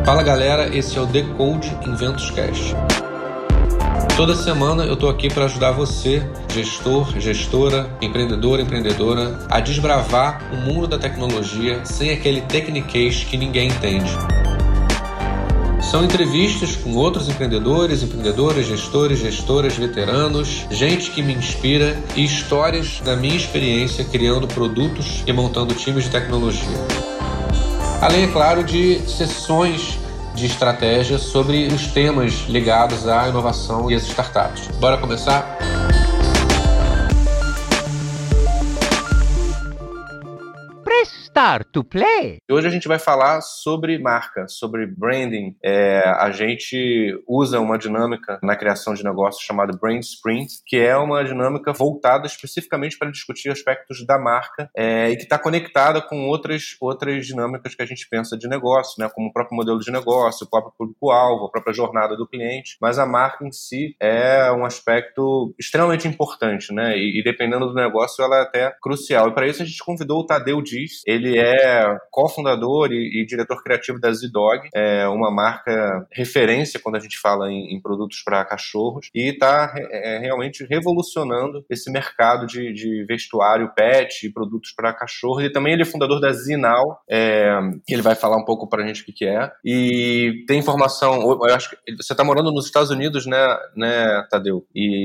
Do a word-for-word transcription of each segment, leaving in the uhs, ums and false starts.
Fala galera, esse é o Decode Inventos Cast. Toda semana eu estou aqui para ajudar você, gestor, gestora, empreendedor, empreendedora, a desbravar o mundo da tecnologia sem aquele tecniquez que ninguém entende. São entrevistas com outros empreendedores, empreendedoras, gestores, gestoras, veteranos, gente que me inspira e histórias da minha experiência criando produtos e montando times de tecnologia. Além, é claro, de sessões de estratégia sobre os temas ligados à inovação e às startups. Bora começar? Start to play. Hoje a gente vai falar sobre marca, sobre branding. É, a gente usa uma dinâmica na criação de negócios chamada Brand Sprint, que é uma dinâmica voltada especificamente para discutir aspectos da marca é, e que está conectada com outras, outras dinâmicas que a gente pensa de negócio, né, como o próprio modelo de negócio, o próprio público-alvo, a própria jornada do cliente. Mas a marca em si é um aspecto extremamente importante, né, e, e dependendo do negócio ela é até crucial. E para isso a gente convidou o Tadeu Diz. Ele é cofundador e, e diretor criativo da Z-Dog, é uma marca referência quando a gente fala em, em produtos para cachorros, e está é, realmente revolucionando esse mercado de, de vestuário pet e produtos para cachorros. E também ele é fundador da Z-Now, é, que ele vai falar um pouco para a gente o que, que é. E tem informação, eu acho que você está morando nos Estados Unidos, né, né Tadeu?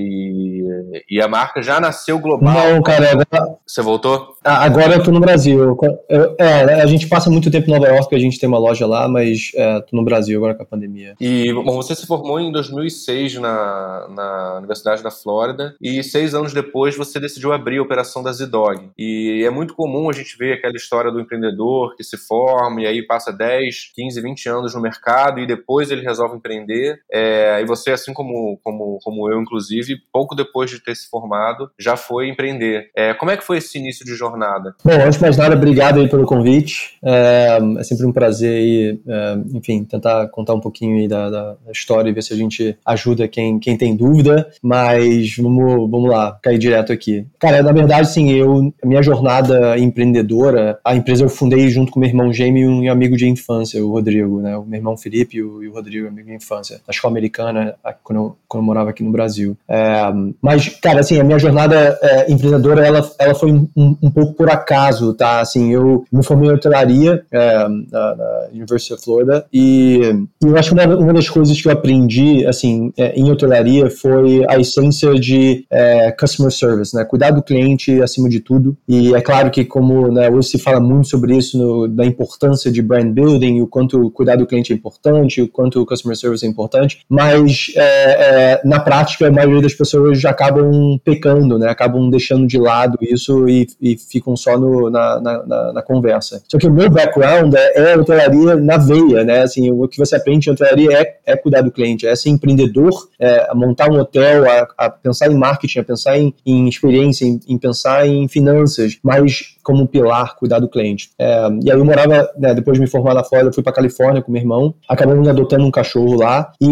E, e a marca já nasceu global. Não, cara, agora... Você voltou? Agora eu tô no Brasil. Eu, é, a gente passa muito tempo em Nova York, a gente tem uma loja lá, mas é, tô no Brasil agora com a pandemia. E, bom, você se formou em dois mil e seis na, na Universidade da Flórida e seis anos depois você decidiu abrir a operação da Z-Dog. E é muito comum a gente ver aquela história do empreendedor que se forma e aí passa dez, quinze, vinte anos no mercado e depois ele resolve empreender. É, e você, assim como, como, como eu, inclusive, pouco depois de ter se formado, já foi empreender. É, como é que foi esse início de jornada? Bom, antes de mais nada, obrigado aí pelo convite. É, é sempre um prazer aí, é, enfim, tentar contar um pouquinho aí da, da, da história e ver se a gente ajuda quem, quem tem dúvida, mas vamos, vamos lá, cair direto aqui. Cara, na verdade, sim, eu, a minha jornada empreendedora, a empresa eu fundei junto com meu irmão gêmeo e um amigo de infância, o Rodrigo, né? O meu irmão Felipe e o, e o Rodrigo, amigo de infância, na escola americana, quando eu, quando eu morava aqui no Brasil. É, mas, cara, assim, a minha jornada é, empreendedora, ela, ela foi um, um pouco por acaso, tá? Assim, eu me formei em hotelaria é, na, na University of Florida e, e eu acho que uma, uma das coisas que eu aprendi, assim, é, em hotelaria foi a essência de é, customer service, né? Cuidar do cliente acima de tudo. E é claro que como, né, hoje se fala muito sobre isso, no, da importância de brand building, o quanto cuidar do cliente é importante, o quanto o customer service é importante, mas é, é, na prática a maioria das pessoas já acabam pecando, né? Acabam deixando de lado isso e, e ficam só no, na, na, na conversa. Só que o meu background é, é hotelaria na veia, né? Assim, o que você aprende em hotelaria é, é cuidar do cliente, é ser empreendedor, é montar um hotel, a, a pensar em marketing, a pensar em, em experiência, em, em pensar em finanças, mas como pilar, cuidar do cliente. É, e aí eu morava, né, depois de me formar na Flórida, eu fui para Califórnia com meu irmão, acabamos adotando um cachorro lá e...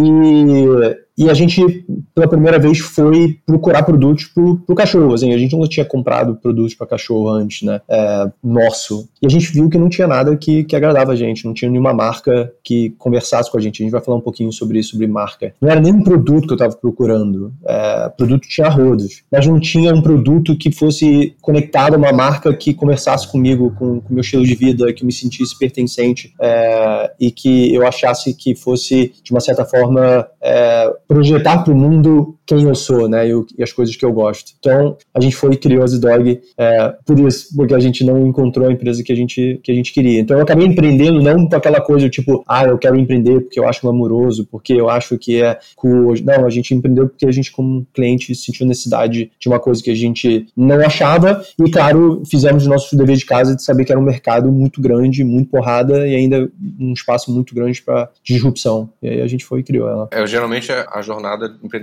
E a gente, pela primeira vez, foi procurar produtos pro, pro cachorro. Assim, a gente não tinha comprado produtos para cachorro antes, né? É, nosso. E a gente viu que não tinha nada que, que agradava a gente. Não tinha nenhuma marca que conversasse com a gente. A gente vai falar um pouquinho sobre isso, sobre marca. Não era nem um produto que eu estava procurando. É, produto tinha rodos. Mas não tinha um produto que fosse conectado a uma marca que conversasse comigo, com o meu estilo de vida, que eu me sentisse pertencente é, e que eu achasse que fosse, de uma certa forma... É, projetar para o mundo quem eu sou, né, e, o, e as coisas que eu gosto. Então, a gente foi e criou a Z-Dog é, por isso, porque a gente não encontrou a empresa que a gente, que a gente queria. Então, eu acabei empreendendo não com aquela coisa tipo, ah, eu quero empreender porque eu acho glamouroso, porque eu acho que é cool. Não, a gente empreendeu porque a gente, como cliente, sentiu necessidade de uma coisa que a gente não achava e, claro, fizemos o nosso dever de casa de saber que era um mercado muito grande, muito porrada e ainda um espaço muito grande para disrupção. E aí a gente foi e criou ela. É, geralmente a jornada empreendedora que mais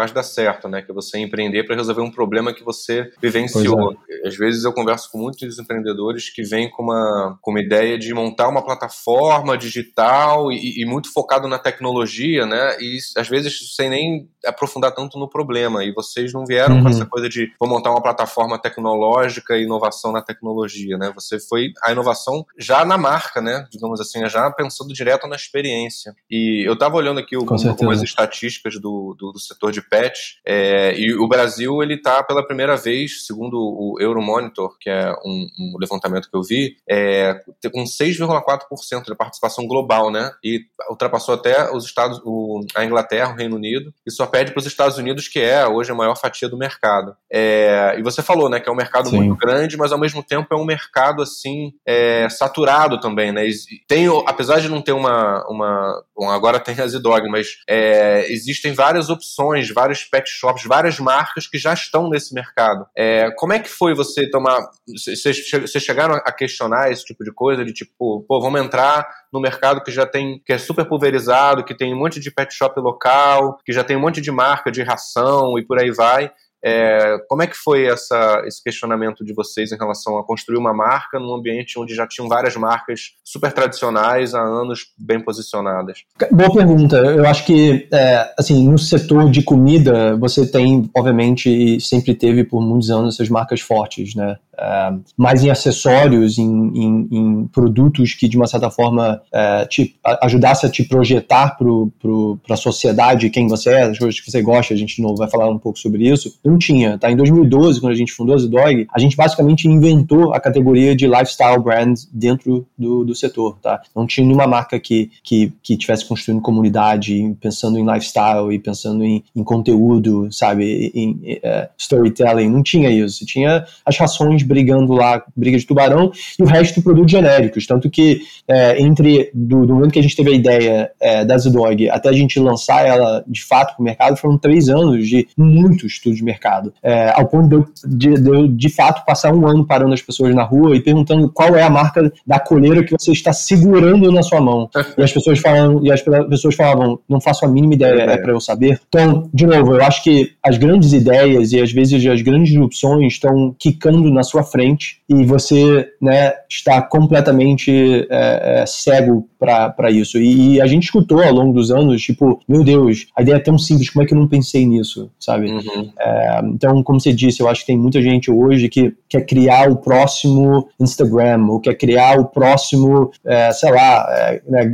mais dá certo, né? Que é você empreender para resolver um problema que você vivenciou. É. Às vezes eu converso com muitos empreendedores que vêm com uma, com uma ideia de montar uma plataforma digital e, e muito focado na tecnologia, né? E às vezes sem nem aprofundar tanto no problema. E vocês não vieram uhum. com essa coisa de vou montar uma plataforma tecnológica e inovação na tecnologia, né? Você foi a inovação já na marca, né? Digamos assim, já pensando direto na experiência. E eu estava olhando aqui algumas estatísticas do, do, do setor de pet, é, e o Brasil, ele está pela primeira vez, segundo o Euromonitor, que é um, um levantamento que eu vi, é, com seis vírgula quatro por cento da participação global, né? E ultrapassou até os Estados, o, a Inglaterra, o Reino Unido, e só pede para os Estados Unidos, que é hoje a maior fatia do mercado. É, e você falou, né, que é um mercado Sim. muito grande, mas ao mesmo tempo é um mercado assim é, saturado também, né? Tem, apesar de não ter uma, uma bom, agora tem a Zidog, mas é, existem várias opções, vários pet shops, várias marcas que já estão nesse mercado. É, como é que foi você tomar... Vocês chegaram a questionar esse tipo de coisa, de tipo, pô, vamos entrar no mercado que já tem, que é super pulverizado, que tem um monte de pet shop local, que já tem um monte de marca de ração e por aí vai. É, como é que foi essa, esse questionamento de vocês em relação a construir uma marca num ambiente onde já tinham várias marcas super tradicionais há anos bem posicionadas? Boa pergunta. Eu acho que, é, assim, no setor de comida, você tem, obviamente, e sempre teve por muitos anos essas marcas fortes, né? É, mas em acessórios, em, em, em produtos que, de uma certa forma, é, te, ajudasse a te projetar para a sociedade quem você é, as coisas que você gosta, a gente de novo vai falar um pouco sobre isso, não tinha, tá? Em dois mil e doze, quando a gente fundou a Zidog, a gente basicamente inventou a categoria de lifestyle brand dentro do, do setor, tá? Não tinha nenhuma marca que, que, que tivesse construindo comunidade, pensando em lifestyle e pensando em, em conteúdo, sabe, em, em uh, storytelling, não tinha isso. Tinha as rações brigando lá, briga de tubarão, e o resto produtos genéricos, tanto que é, entre, do, do momento que a gente teve a ideia é, da Zidog até a gente lançar ela de fato para o mercado, foram três anos de muito estudo de mercado, é, ao ponto de eu, de, de eu de fato passar um ano parando as pessoas na rua e perguntando qual é a marca da coleira que você está segurando na sua mão, e as pessoas falam, e as pessoas falavam, não faço a mínima ideia, é, é para eu saber. Então, de novo, eu acho que as grandes ideias e às vezes as grandes opções estão quicando na sua frente e você, né, está completamente é, é, cego para isso. E, e a gente escutou ao longo dos anos, tipo, meu Deus, a ideia é tão simples, como é que eu não pensei nisso, sabe? Uhum. É, então, como você disse, eu acho que tem muita gente hoje que quer criar o próximo Instagram, ou quer criar o próximo, é, sei lá, é, né,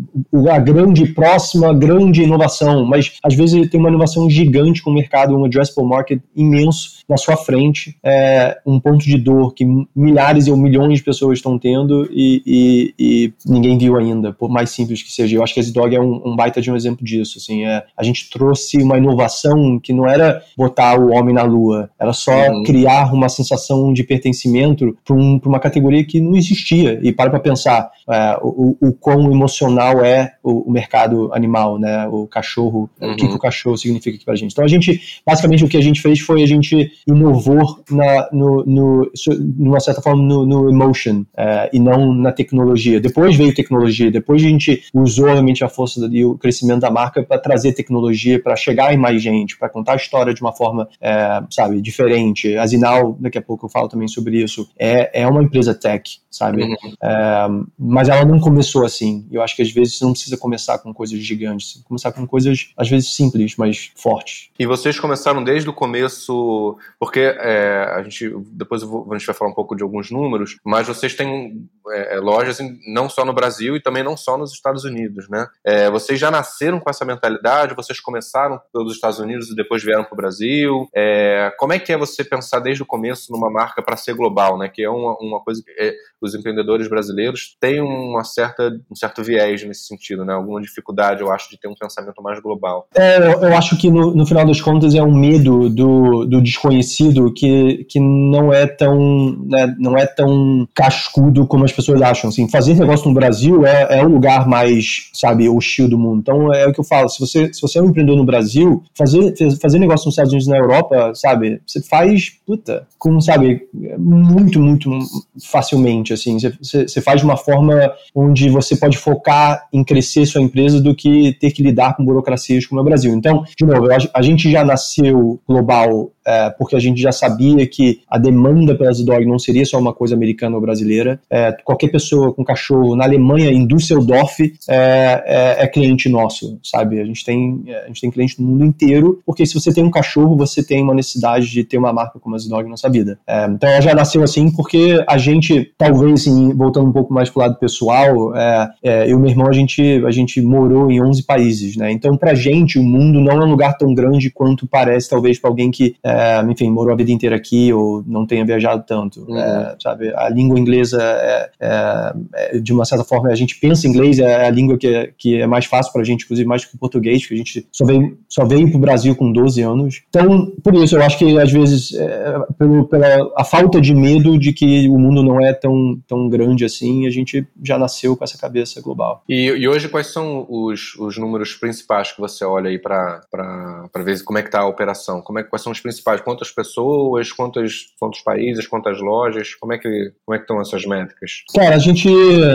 a grande, próxima, grande inovação, mas às vezes ele tem uma inovação gigante com o mercado, um addressable market imenso na sua frente, é, um ponto de dor que milhares ou milhões de pessoas estão tendo e, e, e ninguém viu ainda, por mais simples que seja. Eu acho que a Zidog é um, um baita de um exemplo disso. Assim, é, a gente trouxe uma inovação que não era botar o homem na lua, era só uhum. criar uma sensação de pertencimento para um, uma categoria que não existia. E para para pensar é, o, o quão emocional é o, o mercado animal, né? O cachorro, uhum. o que, que o cachorro significa aqui para a gente. Então a gente, basicamente o que a gente fez foi a gente inovou na, no, no, numa certa forma no, no emotion é, e não na tecnologia. Depois veio tecnologia, depois a gente usou realmente a força e o crescimento da marca para trazer tecnologia, para chegar em mais gente, para contar a história de uma forma, é, sabe, diferente. A Zinal, daqui a pouco eu falo também sobre isso, é, é uma empresa tech, sabe? Uhum. É, mas ela não começou assim. Eu acho que às vezes você não precisa começar com coisas gigantes, você começar com coisas, às vezes simples, mas fortes. E vocês começaram desde o começo, porque é, a gente, depois eu vou, a gente vai falar um pouco de alguns números, mas vocês têm é, lojas em, não só no Brasil e também não só nos Estados Unidos, né? É, vocês já nasceram com essa mentalidade? Vocês começaram pelos Estados Unidos e depois vieram para o Brasil? É, como é que é você pensar desde o começo numa marca para ser global, né? Que é uma, uma coisa que é, os empreendedores brasileiros têm uma certa, um certo viés nesse sentido, né? Alguma dificuldade, eu acho, de ter um pensamento mais global. É, eu, eu acho que no, no final das contas é um medo do, do desconhecido que, que não é tão, né, não é tão cascudo como as pessoas acham. Assim, fazer negócio no Brasil é, é o lugar mais, sabe, hostil do mundo. Então é o que eu falo, se você, se você é um empreendedor no Brasil, fazer, fazer negócio nos Estados Unidos e na Europa, sabe, você faz, puta, com, sabe, muito, muito facilmente, assim, você, você faz de uma forma onde você pode focar em crescer sua empresa do que ter que lidar com burocracias como é o Brasil. Então, de novo, a gente já nasceu global é, porque a gente já sabia que a demanda pela Z-Dog não seria só uma coisa americana ou brasileira. É, qualquer pessoa com cachorro na Alemanha, em Düsseldorf, é, é, é cliente nosso, sabe? A gente, tem, a gente tem cliente no mundo inteiro, porque se você tem um cachorro, você tem uma necessidade de ter uma marca como a Z-Dog na sua vida. É, então ela já nasceu assim porque a gente, talvez, assim, voltando um pouco mais pro lado pessoal, é, é, eu e meu irmão, a gente, a gente morou em onze países, né? Então, pra gente, o mundo não é um lugar tão grande quanto parece, talvez, pra alguém que, é, enfim, morou a vida inteira aqui ou não tenha viajado tanto, uhum. é, sabe? A língua inglesa, é, é, é, de uma certa forma, a gente pensa em inglês, é a língua que é, que é mais fácil pra gente, inclusive mais que o português, que a gente só veio, só veio pro Brasil com doze anos. Então, por isso, eu acho que, às vezes, é, pelo, pela a falta de medo de que o mundo não é tão, tão grande assim, a gente já nasceu com essa cabeça global. E, e hoje, quais são os, os números principais que você olha aí para ver como é que está a operação? Como é, quais são os principais? Quantas pessoas, quantos, quantos países, quantas lojas? Como é que como é que estão essas métricas? Cara, a gente,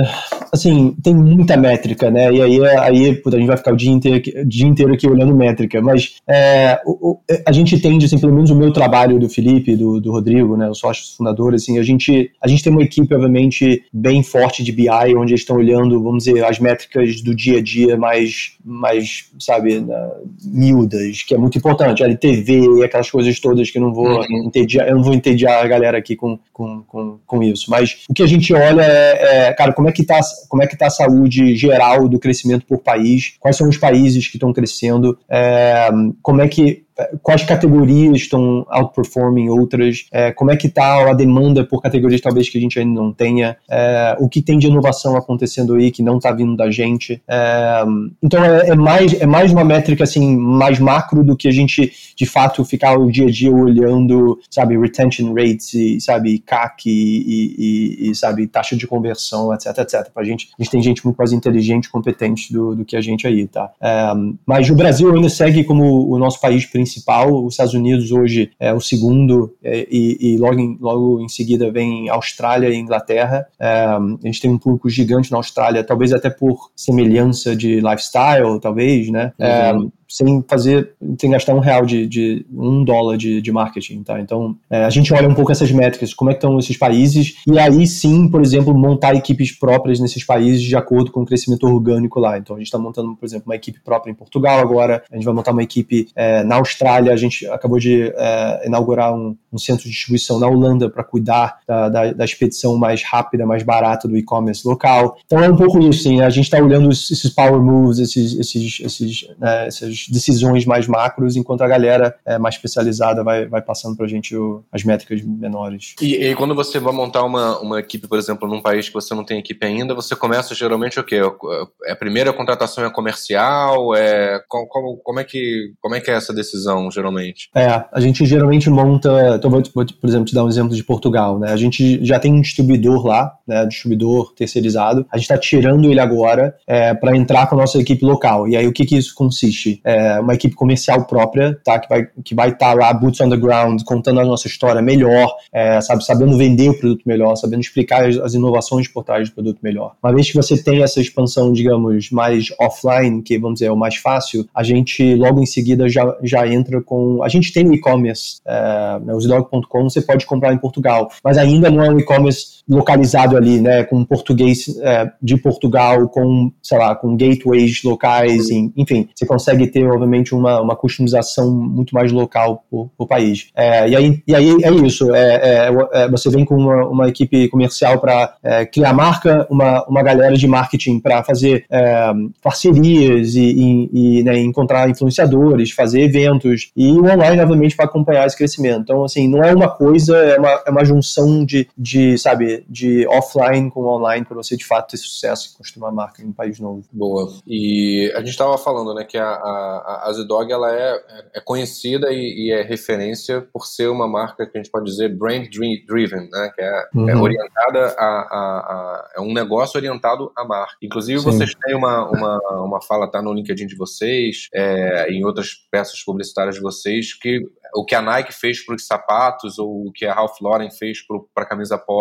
assim, tem muita métrica, né? E aí, aí puta, a gente vai ficar o dia inteiro, o dia inteiro aqui olhando métrica, mas é, o, o, a gente tende, assim, pelo menos o meu trabalho, do Felipe, do, do Rodrigo, né, os sócios fundadores, assim, a gente, a gente tem uma equipe, obviamente, bem forte de B I, onde eles estão olhando, vamos dizer, as métricas do dia a dia mais, mais sabe, na, miúdas, que é muito importante, L T V e aquelas coisas todas que eu não vou uhum. entediar, eu não vou entediar a galera aqui com, com, com, com isso, mas o que a gente olha é, é cara, como é que tá, como é que tá a saúde geral do crescimento por país, quais são os países que estão crescendo, é, como é que quais categorias estão outperforming outras, é, como é que está a demanda por categorias talvez que a gente ainda não tenha, é, o que tem de inovação acontecendo aí que não está vindo da gente. É, então é, é, mais, é mais uma métrica assim, mais macro do que a gente de fato ficar o dia a dia olhando, sabe, retention rates, e, sabe, C A C e, e, e sabe, taxa de conversão, etc, etc. Pra gente, a gente tem gente muito mais inteligente e competente do, do que a gente aí, tá? É, mas o Brasil ainda segue como o nosso país principal. Principal, os Estados Unidos hoje é o segundo, é, e, e logo, em, logo em seguida vem Austrália e Inglaterra. É, a gente tem um público gigante na Austrália, talvez até por semelhança de lifestyle, talvez, né? Uhum. É, sem fazer, sem gastar um real de, de um dólar de, de marketing, tá? Então, é, a gente olha um pouco essas métricas, como é que estão esses países, e aí sim, por exemplo, montar equipes próprias nesses países de acordo com o crescimento orgânico lá. Então, a gente está montando, por exemplo, uma equipe própria em Portugal agora, a gente vai montar uma equipe é, na Austrália, a gente acabou de é, inaugurar um, um centro de distribuição na Holanda para cuidar da, da, da expedição mais rápida, mais barata do e-commerce local. Então, é um pouco isso, sim, né? A gente está olhando esses power moves, esses, esses, esses, né, essas decisões mais macros, enquanto a galera é, mais especializada vai, vai passando pra gente o, as métricas menores. E, e quando você vai montar uma, uma equipe, por exemplo, num país que você não tem equipe ainda, você começa geralmente o quê? É a primeira contratação é comercial? É, como, como, é que, como é que é essa decisão, geralmente? É, a gente geralmente monta, então vou, vou, por exemplo, te dar um exemplo de Portugal, né? A gente já tem um distribuidor lá, né? Distribuidor terceirizado, a gente está tirando ele agora é, para entrar com a nossa equipe local. E aí o que que isso consiste? É uma equipe comercial própria, tá? Que vai que vai estar tá lá, boots on the ground, contando a nossa história melhor, é, sabe, sabendo vender o produto melhor, sabendo explicar as, as inovações por trás do produto melhor. Uma vez que você tem essa expansão, digamos, mais offline, que vamos dizer é o mais fácil, a gente logo em seguida já, já entra com... A gente tem um e-commerce, é, né, o Z-Dog ponto com, você pode comprar em Portugal, mas ainda não é um e-commerce localizado ali, né, com português é, de Portugal, com, sei lá, com gateways locais, uhum. Enfim, você consegue ter, obviamente, uma, uma customização muito mais local por, por país. É, e, aí, e aí é isso, é, é, é, você vem com uma, uma equipe comercial para é, criar marca, uma, uma galera de marketing para fazer é, parcerias e, e, e né, encontrar influenciadores, fazer eventos, e o online, obviamente, para acompanhar esse crescimento. Então, assim, não é uma coisa, é uma, é uma junção de, de, sabe, de offline com online para você, de fato, ter sucesso e construir uma marca em um país novo. Boa. E a gente estava falando, né, que a, a, a Z-Dog, ela é, é conhecida e, e é referência por ser uma marca que a gente pode dizer brand driven, né, que é, uhum. é orientada a, a, a... é um negócio orientado à marca. Inclusive, Sim. vocês têm uma, uma, uma fala, tá no LinkedIn de vocês, é, em outras peças publicitárias de vocês, que o que a Nike fez para os sapatos ou o que a Ralph Lauren fez para a camisa polo, a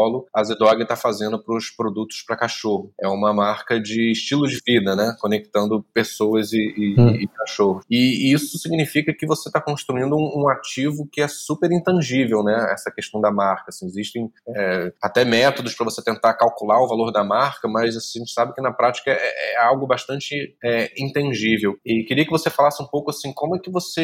ZDogg está fazendo para os produtos para cachorro. É uma marca de estilo de vida, né? Conectando pessoas e, e, hum. e cachorros. E, e isso significa que você está construindo um, um ativo que é super intangível, né? Essa questão da marca. Assim, existem é, até métodos para você tentar calcular o valor da marca, mas assim, a gente sabe que na prática é, é algo bastante é, intangível. E queria que você falasse um pouco assim, como é que você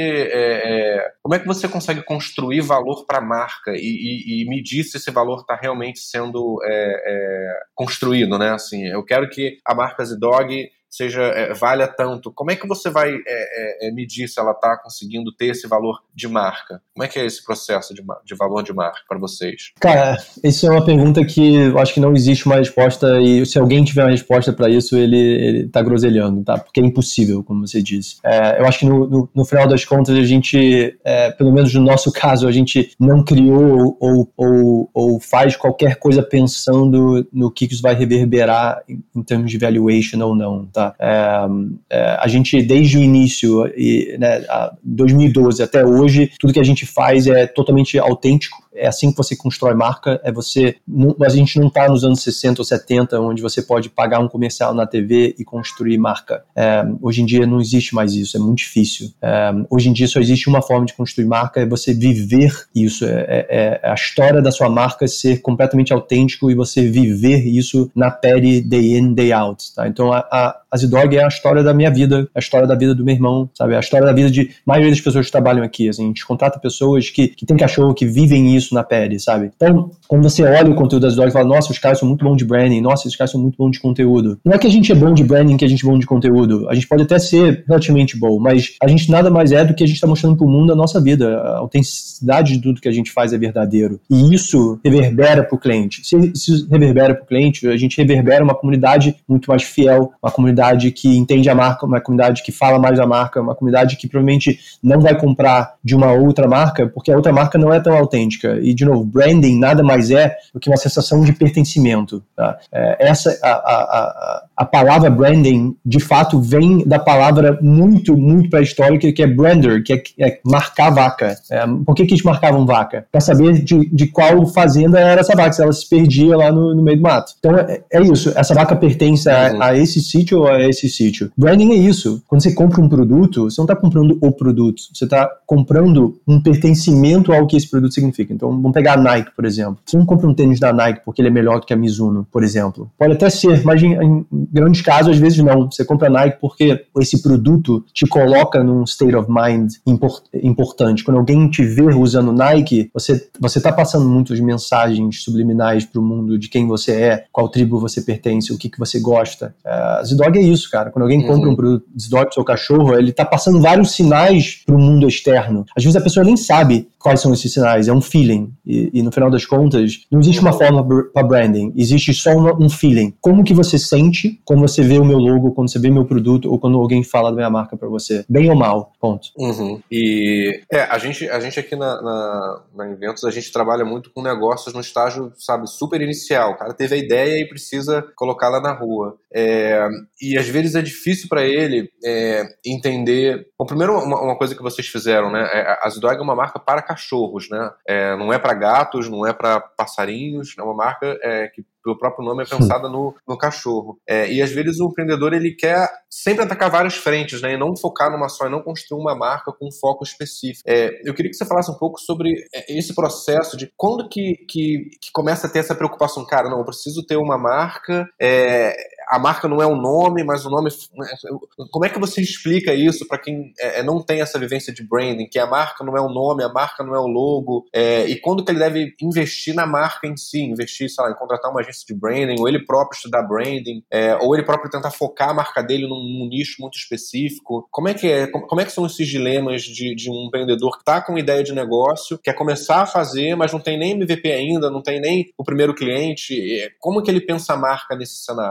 é, é, como é que você consegue construir valor para a marca e, e, e medir se esse valor está realmente sendo é, é, construído, né? Assim, eu quero que a marca ZDogg seja, é, valha tanto. Como é que você vai é, é, medir se ela está conseguindo ter esse valor de marca? Como é que é esse processo de, de valor de marca para vocês? Cara, isso é uma pergunta que eu acho que não existe uma resposta, e se alguém tiver uma resposta para isso, ele, ele tá groselhando, tá? Porque é impossível, como você disse. É, eu acho que no, no, no final das contas, a gente, é, pelo menos no nosso caso, a gente não criou ou, ou, ou faz qualquer coisa pensando no que isso vai reverberar em, em termos de valuation ou não, tá? É, é, a gente, desde o início, e, né, dois mil e doze até hoje, tudo que a gente faz é totalmente autêntico. É assim que você constrói marca. É você, não, a gente não está nos anos sessenta ou setenta, onde você pode pagar um comercial na T V e construir marca. É, hoje em dia não existe mais isso, é muito difícil. É, hoje em dia só existe uma forma de construir marca, é você viver isso. É, é, é a história da sua marca ser completamente autêntico e você viver isso na pele, day in, day out. Tá? Então a, a, a ZDogg é a história da minha vida, a história da vida do meu irmão, sabe? A história da vida de maioria das pessoas que trabalham aqui. Assim, a gente contrata pessoas que, que têm cachorro, que vivem isso na pele, sabe? Então, quando você olha o conteúdo da ZDogg e fala, nossa, os caras são muito bons de branding, nossa, os caras são muito bons de conteúdo. Não é que a gente é bom de branding, que a gente é bom de conteúdo. A gente pode até ser relativamente bom, mas a gente nada mais é do que a gente está mostrando pro mundo a nossa vida. A autenticidade de tudo que a gente faz é verdadeiro. E isso reverbera pro cliente. Se isso reverbera pro cliente, a gente reverbera uma comunidade muito mais fiel, uma comunidade que entende a marca, uma comunidade que fala mais da marca, uma comunidade que provavelmente não vai comprar de uma outra marca, porque a outra marca não é tão autêntica. E, de novo, branding nada mais é do que uma sensação de pertencimento. Tá? É, essa, a, a, a, a palavra branding, de fato, vem da palavra muito, muito pré-histórica, que é brander, que é, é marcar vaca. É, por que que eles marcavam vaca? Para saber de, de qual fazenda era essa vaca, se ela se perdia lá no, no meio do mato. Então, é, é isso. Essa vaca pertence a, a esse sítio ou a esse sítio? Branding é isso. Quando você compra um produto, você não está comprando o produto, você está comprando um pertencimento ao que esse produto significa. Então, vamos pegar a Nike, por exemplo. Você não compra um tênis da Nike porque ele é melhor do que a Mizuno, por exemplo. Pode até ser, mas em, em grandes casos, às vezes não. Você compra a Nike porque esse produto te coloca num state of mind import, importante. Quando alguém te vê usando Nike, você você está passando muitas mensagens subliminais para o mundo de quem você é, qual tribo você pertence, o que, que você gosta. A uh, ZDogg é isso, cara. Quando alguém uhum. compra um produto ZDogg pro seu cachorro, ele está passando vários sinais para o mundo externo. Às vezes a pessoa nem sabe quais são esses sinais, é um feeling. E, e no final das contas, não existe uma forma para branding, existe só uma, um feeling. Como que você sente quando você vê o meu logo, quando você vê meu produto, ou quando alguém fala da minha marca para você? Bem ou mal, ponto. Uhum. E é, a gente, a gente aqui na, na, na Inventus, a gente trabalha muito com negócios no estágio, sabe, super inicial. O cara teve a ideia e precisa colocá-la na rua. É, e às vezes é difícil para ele é, entender... Bom, primeiro, uma, uma coisa que vocês fizeram, né? A ZDogg é uma marca para cachorros, né? É, não é para gatos, não é para passarinhos, é uma marca é, que pelo próprio nome é pensada no, no cachorro. É, e às vezes o empreendedor ele quer sempre atacar várias frentes, né? E não focar numa só, e não construir uma marca com um foco específico. É, eu queria que você falasse um pouco sobre esse processo de quando que, que, que começa a ter essa preocupação. Cara, não, eu preciso ter uma marca, é, a marca não é o nome, mas o nome... Como é que você explica isso para quem é, não tem essa vivência de branding, que a marca não é o nome, a marca não é o logo, é, e quando que ele deve investir na marca em si, investir, sei lá, em contratar uma agência de branding, ou ele próprio estudar branding, é, ou ele próprio tentar focar a marca dele num, num nicho muito específico. Como é que é? Como, como é que são esses dilemas de, de um empreendedor que está com ideia de negócio, quer começar a fazer, mas não tem nem M V P ainda, não tem nem o primeiro cliente? Como que ele pensa a marca nesse cenário? Bom,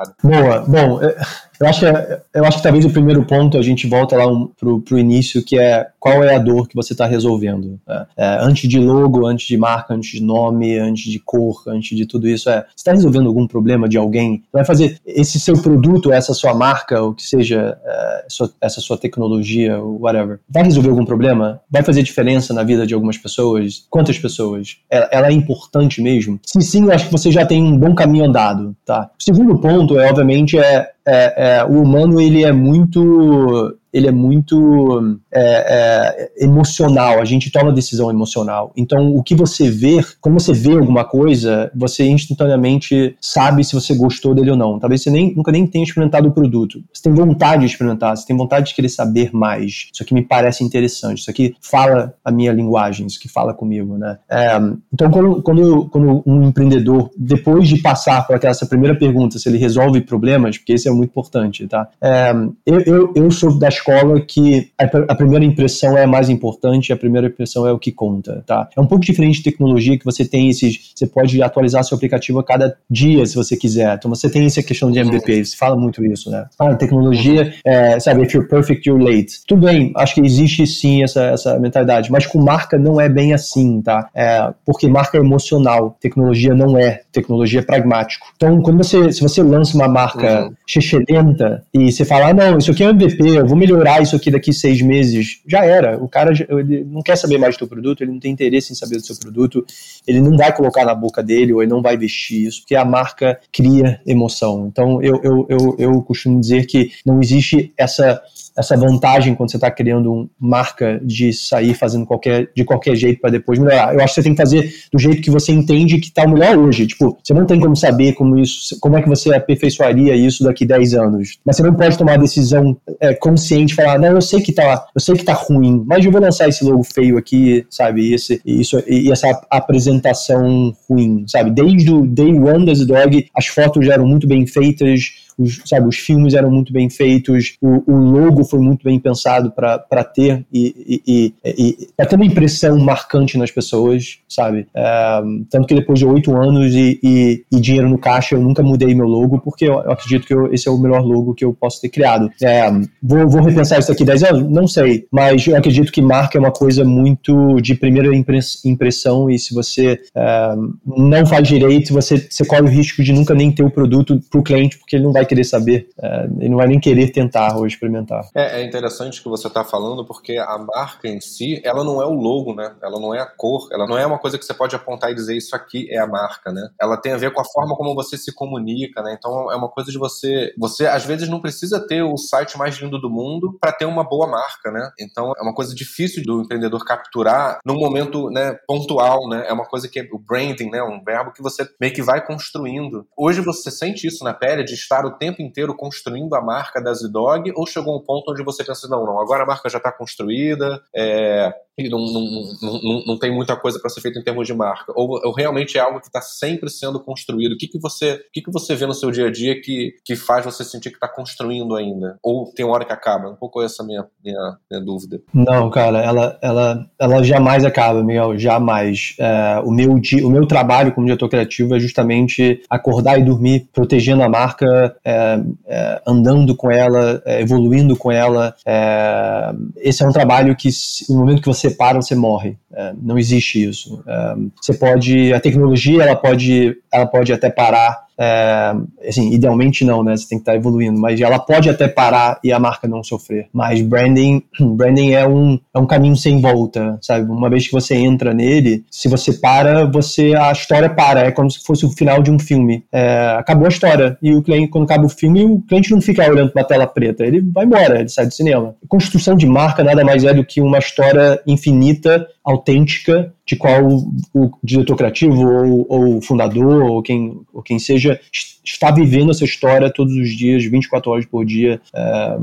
Boa. Bom, eu acho, que, eu acho que talvez o primeiro ponto a gente volta lá um, pro, pro início, que é qual é a dor que você está resolvendo. É, é, antes de logo, antes de marca, antes de nome, antes de cor, antes de tudo isso. É, você está resolvendo algum problema de alguém? Você vai fazer esse seu produto, essa sua marca, ou que seja é, sua, essa sua tecnologia, whatever. Vai resolver algum problema? Vai fazer diferença na vida de algumas pessoas? Quantas pessoas? Ela, ela é importante mesmo? Se sim, eu acho que você já tem um bom caminho andado. Tá? O segundo ponto, é, obviamente, é É, é, o humano ele é muito ele é muito é, é, emocional, a gente toma decisão emocional. Então, o que você vê, quando você vê alguma coisa, você instantaneamente sabe se você gostou dele ou não. Talvez você nem, nunca nem tenha experimentado o produto. Você tem vontade de experimentar, você tem vontade de querer saber mais. Isso aqui me parece interessante, isso aqui fala a minha linguagem, isso aqui fala comigo, né? É, então, quando, quando, quando um empreendedor, depois de passar por aquela essa primeira pergunta, se ele resolve problemas, porque esse é muito importante, tá? É, eu, eu, eu sou da escola que a, a primeira impressão é a mais importante, a primeira impressão é o que conta, tá? É um pouco diferente de tecnologia, que você tem esses, você pode atualizar seu aplicativo a cada dia, se você quiser. Então você tem essa questão de M V P, você fala muito isso, né? Ah, tecnologia, é, sabe, if you're perfect, you're late. Tudo bem, acho que existe sim essa, essa mentalidade, mas com marca não é bem assim, tá? É, porque marca é emocional, tecnologia não é, tecnologia é pragmático. Então, quando você, se você lança uma marca uhum. lenta e você fala, ah, não, isso aqui é M V P, eu vou melhorar isso aqui daqui seis meses, já era. O cara ele não quer saber mais do seu produto, ele não tem interesse em saber do seu produto, ele não vai colocar na boca dele ou ele não vai vestir isso, porque a marca cria emoção. Então, eu, eu, eu, eu costumo dizer que não existe essa... essa vantagem quando você está criando uma marca de sair fazendo qualquer, de qualquer jeito para depois melhorar. Eu acho que você tem que fazer do jeito que você entende que está o melhor hoje. Tipo, você não tem como saber como, isso, como é que você aperfeiçoaria isso daqui dez anos. Mas você não pode tomar a decisão é, consciente, falar, não, eu sei que tá, eu sei que tá ruim, mas eu vou lançar esse logo feio aqui, sabe, e, esse, e, isso, e essa apresentação ruim, sabe. Desde o day one da Z-Dog, as fotos já eram muito bem feitas, Os, sabe, os filmes eram muito bem feitos, o, o logo foi muito bem pensado para ter e, e, e, e para ter uma impressão marcante nas pessoas, sabe? É, tanto que depois de oito anos e, e, e dinheiro no caixa, eu nunca mudei meu logo, porque eu, eu acredito que eu, esse é o melhor logo que eu posso ter criado. É, vou, vou repensar isso daqui dez anos? Não sei, mas eu acredito que marca é uma coisa muito de primeira impressão, e se você é, não faz direito, você, você corre o risco de nunca nem ter o produto para o cliente, porque ele não vai querer saber, é, ele não vai nem querer tentar ou experimentar. É, é interessante o que você está falando, porque a marca em si, ela não é o logo, né? Ela não é a cor, ela não é uma coisa que você pode apontar e dizer isso aqui é a marca, né? Ela tem a ver com a forma como você se comunica, né? Então é uma coisa de você, você às vezes não precisa ter o site mais lindo do mundo para ter uma boa marca, né? Então é uma coisa difícil do empreendedor capturar num momento, né, pontual, né? É uma coisa que é o branding, né? Um verbo que você meio que vai construindo. Hoje você sente isso na pele de estar o tempo inteiro construindo a marca da Z-Dog, ou chegou um ponto onde você pensa, não, não, agora a marca já está construída, é, e não, não, não, não, não tem muita coisa para ser feita em termos de marca, ou, ou realmente é algo que está sempre sendo construído? O que, que, você, o que, que você vê no seu dia a dia que, que faz você sentir que está construindo ainda? Ou tem uma hora que acaba? Um pouco essa minha, minha, minha dúvida. Não, cara, ela, ela, ela jamais acaba, Miguel, jamais. É, o, meu dia, o meu trabalho como diretor criativo é justamente acordar e dormir protegendo a marca, É, é, andando com ela, é, evoluindo com ela. É, esse é um trabalho que, no momento que você para, você morre. É, não existe isso. É, você pode, a tecnologia, ela pode, ela pode até parar. É, assim, idealmente não, né? Você tem que estar evoluindo, mas ela pode até parar e a marca não sofrer. Mas branding, branding é um, é um caminho sem volta, sabe? Uma vez que você entra nele, se você para, você, a história para. É como se fosse o final de um filme. É, acabou a história. E o cliente, quando acaba o filme, o cliente não fica olhando para uma tela preta. Ele vai embora, ele sai do cinema. A construção de marca nada mais é do que uma história infinita, autêntica, de qual o, o diretor criativo ou, ou o fundador ou quem, ou quem seja está vivendo essa história todos os dias, vinte e quatro horas por dia, é,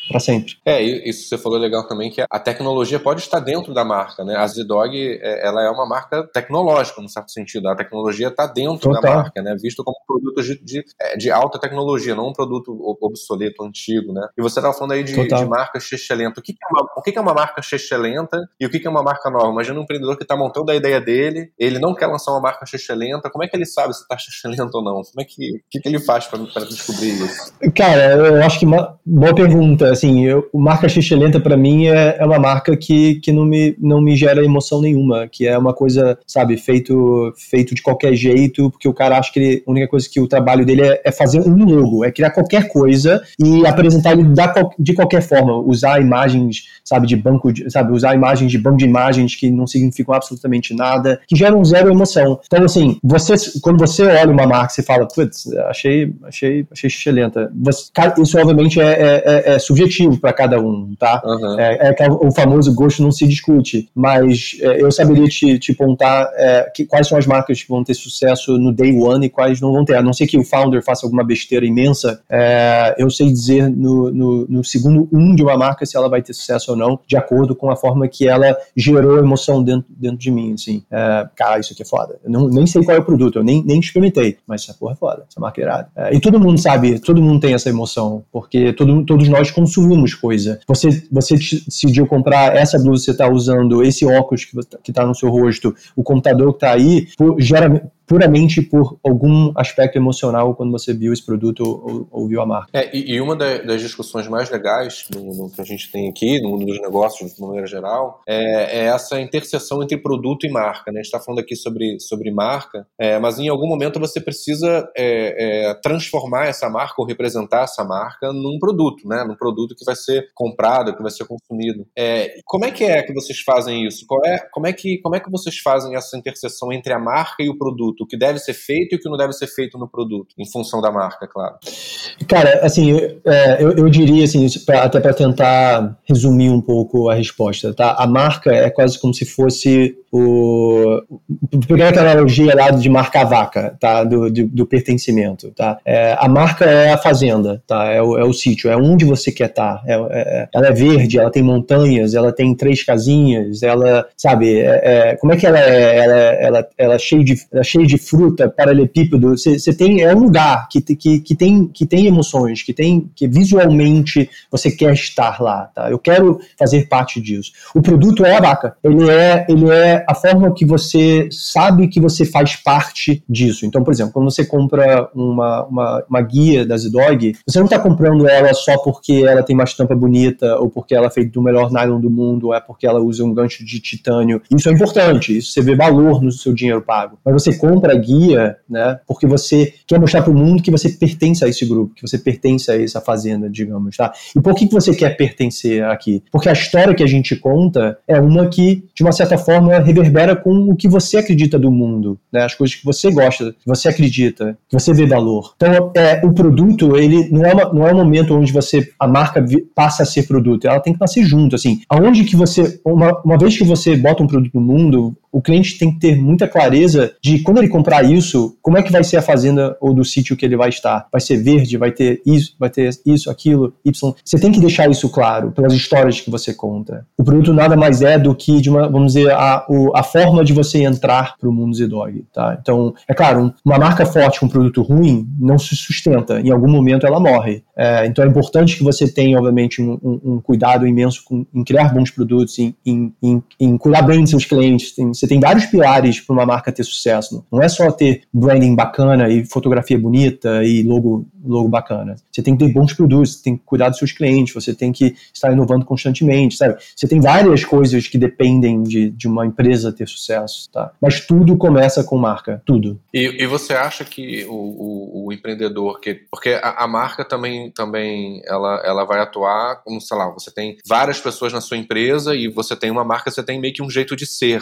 para sempre. É, isso que você falou legal também, que a tecnologia pode estar dentro da marca, né? A Z-Dog, ela é uma marca tecnológica, num certo sentido. A tecnologia está dentro Total. da marca, né? Visto como um produto de, de, de alta tecnologia, não um produto obsoleto, antigo, né? E você estava falando aí de, de marca excelente. O que, que, é uma, o que, que é uma marca excelente e o que, que é uma marca nova? Imagina um empreendedor que está montando a ideia dele, ele não quer lançar uma marca excelente, como é que ele sabe se está excelente ou não? Como é que, o que, que ele faz para descobrir isso? Cara, eu acho que uma boa pergunta. Assim, eu, marca excelente para mim é, é uma marca que, que não, me, não me gera emoção nenhuma, que é uma coisa, sabe, feito, feito de qualquer jeito, porque o cara acha que ele, a única coisa que o trabalho dele é, é fazer um logo, é criar qualquer coisa e apresentar ele da, de qualquer forma, usar imagens, sabe, de banco, de, sabe, usar imagens de banco de imagens que não significam absolutamente nada, que geram zero emoção. Então, assim, você, quando você olha uma marca, você fala, putz, achei, achei, achei excelente. Você, isso, obviamente, é, é, é subjetivo para cada um, tá? Uhum. É, é o famoso gosto não se discute, mas é, eu saberia te, te apontar é, que, quais são as marcas que vão ter sucesso no day one e quais não vão ter. A não ser que o founder faça alguma besteira imensa, é, eu sei dizer no, no, no segundo um de uma marca se ela vai ter sucesso ou não, de acordo com a forma que ela gerou emoção dentro, dentro de mim, assim. É, cara, isso aqui é foda. Eu não, nem sei qual é o produto, eu nem, nem experimentei, mas essa porra é foda, essa marca é irada. É, e todo mundo sabe, todo mundo tem essa emoção, porque todo, todos nós consumimos coisa. Você, você decidiu comprar essa blusa que você está usando, esse óculos que está no seu rosto, o computador que está aí, por, gera, puramente por algum aspecto emocional quando você viu esse produto ou, ou viu a marca. É, e, e uma da, das discussões mais legais no, no que a gente tem aqui, no mundo dos negócios, de maneira geral, é, é essa interseção entre produto e marca, né? A gente está falando aqui sobre, sobre marca, é, mas em algum momento você precisa é, é, transformar essa marca ou representar essa marca num produto, né? Num produto que vai ser comprado, que vai ser consumido. É, como é que é que vocês fazem isso? Qual é, como, é que, como é que vocês fazem essa interseção entre a marca e o produto? O que deve ser feito e o que não deve ser feito no produto, em função da marca, claro. Cara, assim, é, eu, eu diria, assim, pra, até para tentar resumir um pouco a resposta, tá? A marca é quase como se fosse o... Pegar aquela analogia lá de marca vaca, tá? Do, do, do pertencimento, tá? É, a marca é a fazenda, tá? É o, é o sítio, é onde você quer estar. É, é, ela é verde, ela tem montanhas, ela tem três casinhas, ela, sabe, é, é, como é que ela é? Ela, ela, ela é cheia de, ela é cheia de fruta, paralelepípedo, você tem, é um lugar que, que, que, tem, que tem emoções, que tem, que visualmente você quer estar lá, tá? Eu quero fazer parte disso. O produto é a vaca, ele é, ele é a forma que você sabe que você faz parte disso. Então, por exemplo, quando você compra uma, uma, uma guia da Z-Dog, você não está comprando ela só porque ela tem uma estampa bonita, ou porque ela é feita do melhor nylon do mundo, ou é porque ela usa um gancho de titânio. Isso é importante, isso você vê valor no seu dinheiro pago. Mas você compra a guia, né, porque você quer mostrar para o mundo que você pertence a esse grupo, que você pertence a essa fazenda, digamos, tá? E por que que você quer pertencer aqui? Porque a história que a gente conta é uma que, de uma certa forma, reverbera com o que você acredita do mundo, né? As coisas que você gosta, que você acredita, que você vê valor. Então, é, o produto, ele não é, uma, não é um momento onde você, a marca passa a ser produto, ela tem que nascer junto, assim. Aonde que você, uma, uma vez que você bota um produto no mundo, o cliente tem que ter muita clareza de quando ele comprar isso, como é que vai ser a fazenda ou do sítio que ele vai estar. Vai ser verde, vai ter isso, vai ter isso, aquilo, Y. Você tem que deixar isso claro pelas histórias que você conta. O produto nada mais é do que, de uma, vamos dizer, a, o, a forma de você entrar para o mundo Z-Dog, tá? Então, é claro, uma marca forte com um produto ruim não se sustenta. Em algum momento ela morre. É, então é importante que você tenha, obviamente, um, um, um cuidado imenso com, em criar bons produtos, em, em, em, em cuidar bem de seus clientes. Tem, você tem vários pilares para uma marca ter sucesso. Não é só ter branding bacana e fotografia bonita e logo, logo bacana. Você tem que ter bons produtos, você tem que cuidar dos seus clientes, você tem que estar inovando constantemente, sabe? Você tem várias coisas que dependem de, de uma empresa ter sucesso, tá? Mas tudo começa com marca, tudo. E, e você acha que o, o, o empreendedor, que, porque a, a marca também, também ela, ela vai atuar como, sei lá, você tem várias pessoas na sua empresa e você tem uma marca, você tem meio que um jeito de ser, né? E as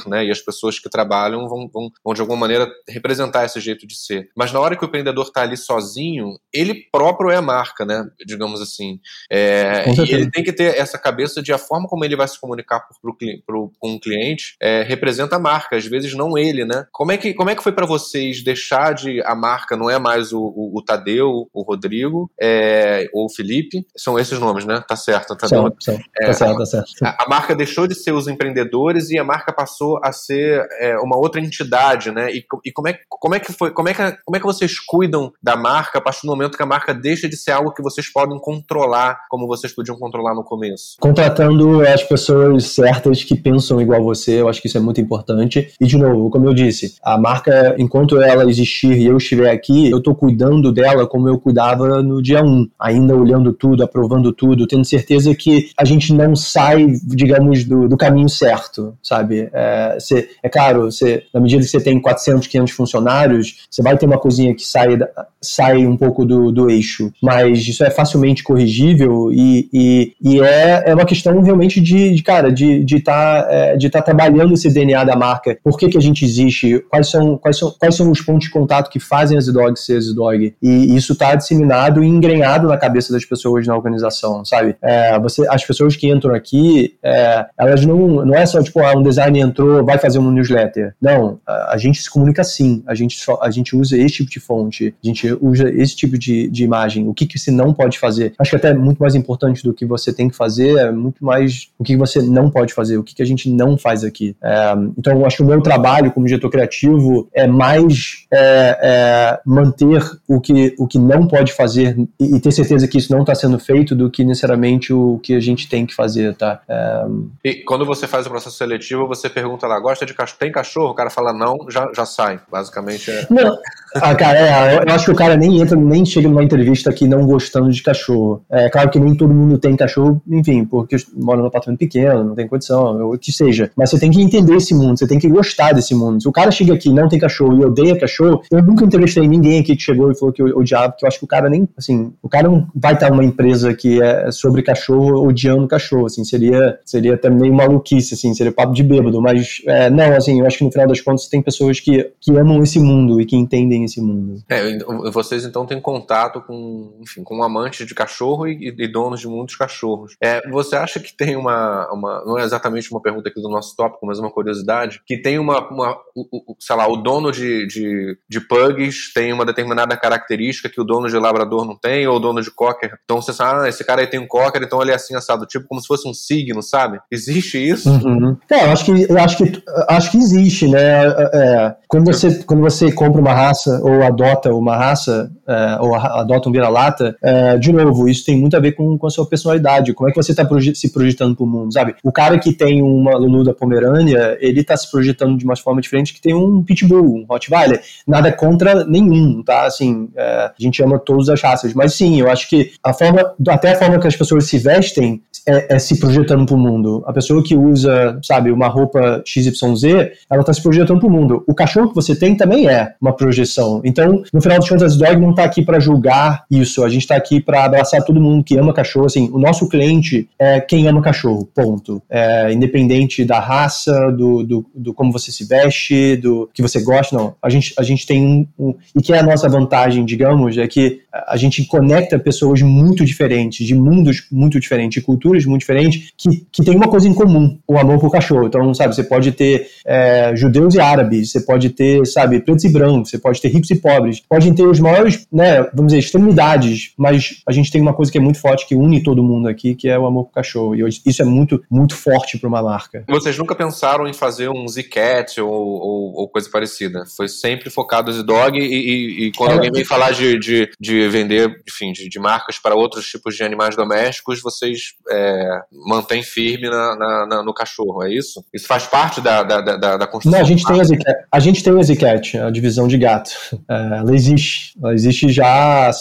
pessoas que trabalham vão, vão, vão de alguma maneira representar esse jeito de ser. Mas na hora que o empreendedor está ali sozinho, ele próprio é a marca, né? Digamos assim. É, e ele tem que ter essa cabeça de a forma como ele vai se comunicar pro, pro, com o cliente é, representa a marca, às vezes não ele, né? Como é que, como é que foi para vocês deixar de... A marca não é mais o, o, o Tadeu, o Rodrigo, é, ou o Felipe, são esses nomes, né? Tá certo, Tadeu. São, são. É, tá certo, tá certo. A, a marca deixou de ser os empreendedores e a marca passou a ser é, uma outra entidade, né? E, e como, é, como é que foi, como é que, como é que vocês cuidam da marca a partir do momento que a marca deixa de ser algo que vocês podem controlar, como vocês podiam controlar no começo? Contratando as pessoas certas que pensam igual você, eu acho que isso é muito importante. E, de novo, como eu disse, a marca, enquanto ela existir e eu estiver aqui, eu estou cuidando dela como eu cuidava no dia um, ainda olhando tudo, aprovando tudo, tendo certeza que a gente não sai, digamos, do, do caminho certo, sabe? É, cê, é claro, cê, na medida que você tem quatrocentos, quinhentos funcionários, você vai ter uma coisinha que sai, sai um pouco do, do eixo, mas isso é facilmente corrigível e, e, e é, é uma questão realmente de, de cara, de de estar tá, é, de tá trabalhando esse D N A da marca. Por que que a gente existe? Quais são, quais são, quais são os pontos de contato que fazem a Z-Dog ser a Z-Dog? E isso está disseminado e engrenhado na cabeça das pessoas na organização, sabe? É, você, as pessoas que entram aqui, é, elas não, não é só tipo, ah, um designer entrou, vai fazer uma newsletter. Não, a, a gente se comunica assim, a gente, só, a gente usa esse tipo de fonte, a gente usa esse tipo de, de imagem. O que que você não pode fazer? Acho que até muito mais importante do que você tem que fazer é muito mais o que você não pode fazer, o que, que a gente não faz aqui. É, então, eu acho que o meu trabalho como diretor criativo é mais é, é, manter o que, o que não pode fazer e, e ter certeza que isso não está sendo feito do que necessariamente o que a gente tem que fazer, tá? É... E quando você faz o processo seletivo, você pergunta lá, gosta de cachorro? Tem cachorro? O cara fala não, já, já sai. Basicamente é... Não, ah, cara, é, eu acho que o cara nem entra, nem chega numa entrevista aqui não gostando de cachorro. É claro que nem todo mundo tem cachorro, enfim, porque mora num apartamento pequeno, não tem condição, ou o que seja. Mas você tem que entender esse mundo, você tem que gostar desse mundo. Se o cara chega aqui e não tem cachorro e odeia cachorro, eu nunca entrevistei ninguém aqui que chegou e falou que odiava, porque eu acho que o cara nem, assim, o cara não vai estar numa empresa que é sobre cachorro odiando cachorro, assim, seria, seria até meio maluquice, assim, seria papo de bêbado, mas é, não, assim, eu acho que no final das contas tem pessoas que, que amam esse mundo e que entendem esse mundo. É, vocês então têm contato com, enfim, com amantes de cachorro e, e donos de muitos cachorros. É, você acha que tem uma, uma, não é exatamente uma pergunta aqui do nosso tópico, mas uma curiosidade, que tem uma, uma o, o, sei lá, o dono de, de, de pugs tem uma determinada característica que o dono de labrador não tem, ou o dono de cocker, então você sabe, ah, esse cara aí tem um cocker, então ele é assim assado, tipo como se fosse um signo, sabe? Existe isso? Uhum. É, eu acho que, eu acho que, acho que existe, né? É, quando, você, quando você compra uma raça ou adota uma raça, é, ou adota um vira-lata, é, de novo, isso tem muito a ver com, com a sua personalidade, como é que você está proje- se projetando pro mundo, sabe? O cara que tem uma Lulu da Pomerânia, ele tá se projetando de uma forma diferente que tem um Pitbull, um Rottweiler, nada contra nenhum, tá? Assim, é, a gente ama todas as raças, mas sim, eu acho que a forma, até a forma que as pessoas se vestem é, é se projetando pro mundo. A pessoa que usa, sabe, uma roupa X Y Z, ela tá se projetando pro mundo. O cachorro que você tem também é uma projeção. Então, no final das contas, a Z-Dog não tá aqui para julgar isso, a gente tá aqui para abraçar todo mundo que ama cachorro, assim, o nosso cliente é quem ama cachorro, ponto. É, independente da raça, do, do, do como você se veste, do que você gosta, não. A gente, a gente tem um, um... E que é a nossa vantagem, digamos, é que a gente conecta pessoas muito diferentes, de mundos muito diferentes, de culturas muito diferentes, que, que tem uma coisa em comum, o amor por cachorro. Então, sabe, você pode ter é, judeus e árabes, você pode ter, sabe, pretos e brancos, você pode ter ricos e pobres, podem ter os maiores, né, vamos dizer, extremidades, mas a gente tem uma coisa que é muito forte, que une todo mundo aqui, que é o amor por cachorro. E isso é muito, muito forte para uma marca. Vocês nunca pensaram em fazer um Z-Cat ou, ou, ou coisa parecida? Foi sempre focado no Z-Dog e, e, e quando é. alguém vem falar de, de, de vender, enfim, de, de marcas para outros tipos de animais domésticos, vocês é, mantêm firme na, na, na, no cachorro, é isso? Isso faz parte da, da, da, da construção? Não, a gente tem a Z-Cat, a gente tem a Z-Cat, a divisão de gato. É, ela existe. Ela existe já há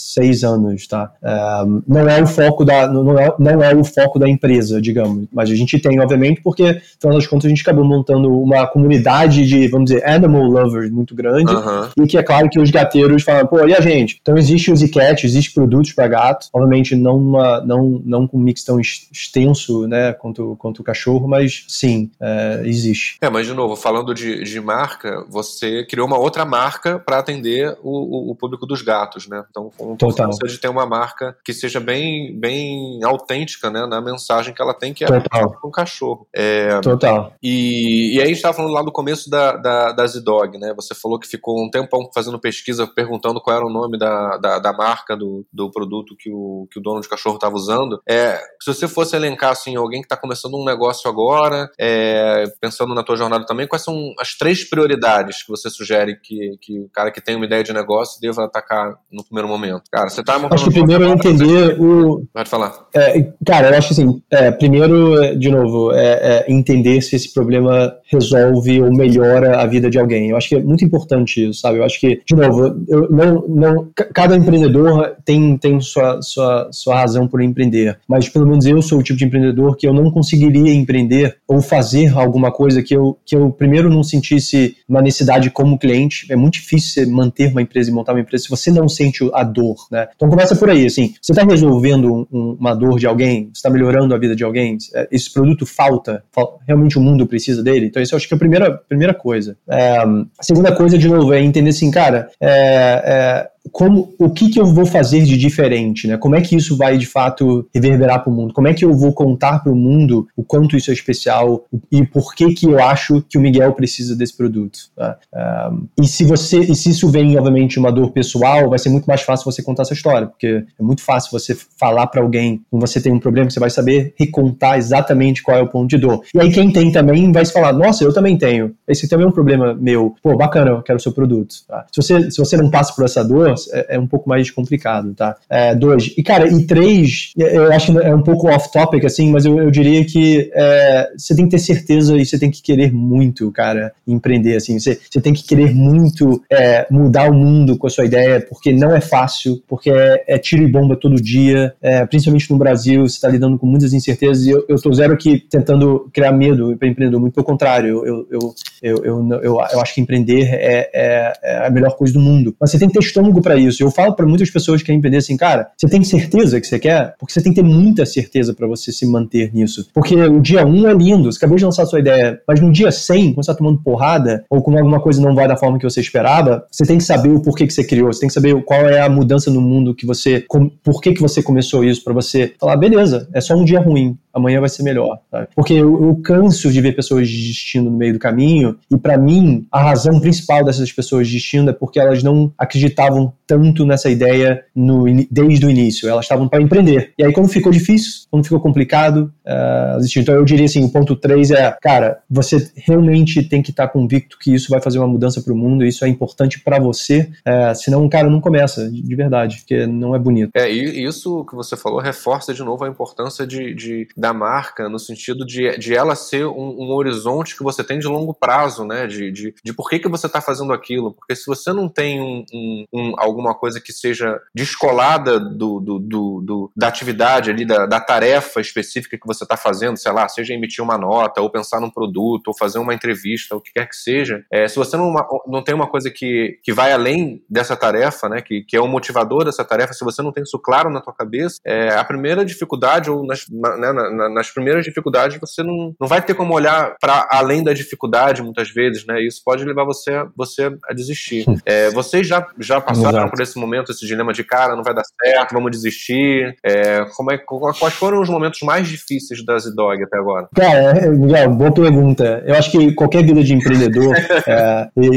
seis anos, tá? Um, não é o foco da, não é, não é o foco da empresa, digamos, mas a gente tem, obviamente, porque, afinal das contas, a gente acabou montando uma comunidade de, vamos dizer, animal lovers muito grande, uhum. E que é claro que os gateiros falam, pô, e a gente? Então existe o Zcat, existe produtos para gato, obviamente não, uma, não, não com um mix tão extenso, né, quanto, quanto o cachorro, mas sim, é, existe. É, mas de novo, falando de, de marca, você criou uma outra marca para atender o, o, o público dos gatos, né? Então, com a importância de ter uma marca que seja bem, bem autêntica, né, na mensagem que ela tem, que é com o cachorro. É, Total. E, e aí a gente estava falando lá do começo da, da, da Z-Dog, né? Você falou que ficou um tempão fazendo pesquisa, perguntando qual era o nome da, da, da marca do, do produto que o, que o dono de cachorro estava usando. É, se você fosse elencar assim, alguém que está começando um negócio agora, é, pensando na tua jornada também, quais são as três prioridades que você sugere que, que o cara que tem uma ideia de negócio deva atacar no primeiro momento? Cara, você está montando... Acho que primeiro é entender você... o... Pode falar. É, cara, eu acho assim, é, primeiro, de novo, é, é entender se esse problema resolve ou melhora a vida de alguém. Eu acho que é muito importante isso, sabe? Eu acho que, de novo, eu não, não, cada empreendedor tem, tem sua, sua, sua razão por empreender, mas pelo menos eu sou o tipo de empreendedor que eu não conseguiria empreender ou fazer alguma coisa que eu, que eu primeiro não sentisse uma necessidade como cliente. É muito difícil você manter uma empresa e montar uma empresa se você não sente a dor, né? Então começa por aí, assim, você está resolvendo um, uma dor de alguém, você está melhorando a vida de alguém, esse produto falta, realmente o mundo precisa dele. Então isso eu acho que é a primeira, primeira coisa. É, a segunda coisa, de novo, é entender assim, cara, é, é, como, o que, que eu vou fazer de diferente, né? Como é que isso vai, de fato, reverberar para o mundo? Como é que eu vou contar para o mundo o quanto isso é especial e por que que eu acho que o Miguel precisa desse produto? Tá? Um, e, se você, e se isso vem, obviamente, de uma dor pessoal, vai ser muito mais fácil você contar essa história, porque é muito fácil você falar para alguém quando você tem um problema, você vai saber recontar exatamente qual é o ponto de dor. E aí quem tem também vai se falar, nossa, eu também tenho. Esse também é um problema meu. Pô, bacana, eu quero o seu produto. Tá? Se você, se você não passa por essa dor, É, é um pouco mais complicado, tá? É, dois. E, cara, e três, eu acho que é um pouco off-topic, assim, mas eu, eu diria que é, você tem que ter certeza e você tem que querer muito, cara, empreender, assim. Você, você tem que querer muito é, mudar o mundo com a sua ideia, porque não é fácil, porque é, é tiro e bomba todo dia, é, principalmente no Brasil, você está lidando com muitas incertezas e eu, eu tô zero aqui tentando criar medo para empreendedor, muito pelo contrário, eu, eu, eu, eu, eu, eu acho que empreender é, é, é a melhor coisa do mundo. Mas você tem que ter estômago para isso. Eu falo para muitas pessoas que querem empreender assim, cara, você tem certeza que você quer? Porque você tem que ter muita certeza para você se manter nisso. Porque o dia um é lindo, você acabou de lançar a sua ideia, mas no dia cem, quando você está tomando porrada, ou quando alguma coisa não vai da forma que você esperava, você tem que saber o porquê que você criou, você tem que saber qual é a mudança no mundo que você, por que que você começou isso, para você falar, beleza, é só um dia ruim, amanhã vai ser melhor. Sabe? Porque eu, eu canso de ver pessoas desistindo no meio do caminho, e para mim, a razão principal dessas pessoas desistindo é porque elas não acreditavam tanto nessa ideia no, desde o início, elas estavam para empreender. E aí quando ficou difícil, quando ficou complicado, uh, desistiu. Então eu diria assim, o ponto três é, cara, você realmente tem que estar convicto que isso vai fazer uma mudança para o mundo, isso é importante para você, uh, senão, cara, não começa, de, de verdade, porque não é bonito. É, e isso que você falou reforça de novo a importância de, de, da marca, no sentido de, de ela ser um, um horizonte que você tem de longo prazo, né, de, de, de por que que você está fazendo aquilo, porque se você não tem um, um, um, alguma coisa que seja descolada do, do, do, do, da atividade ali, da, da tarefa específica que você está fazendo, sei lá, seja emitir uma nota, ou pensar num produto, ou fazer uma entrevista, o que quer que seja, é, se você não, não tem uma coisa que, que vai além dessa tarefa, né, que, que é o motivador dessa tarefa, se você não tem isso claro na tua cabeça, é, a primeira dificuldade, ou nas, né, na, nas primeiras dificuldades, você não, não vai ter como olhar para além da dificuldade, muitas vezes, né, isso pode levar você, você a desistir. É, vocês já, já passaram Exato. por esse momento, esse dilema de, cara, não vai dar certo, vamos desistir, é, como é, quais foram os momentos mais difíceis da Z-Dog até agora? Cara, Miguel, boa pergunta. Eu acho que qualquer vida de empreendedor, é, eu,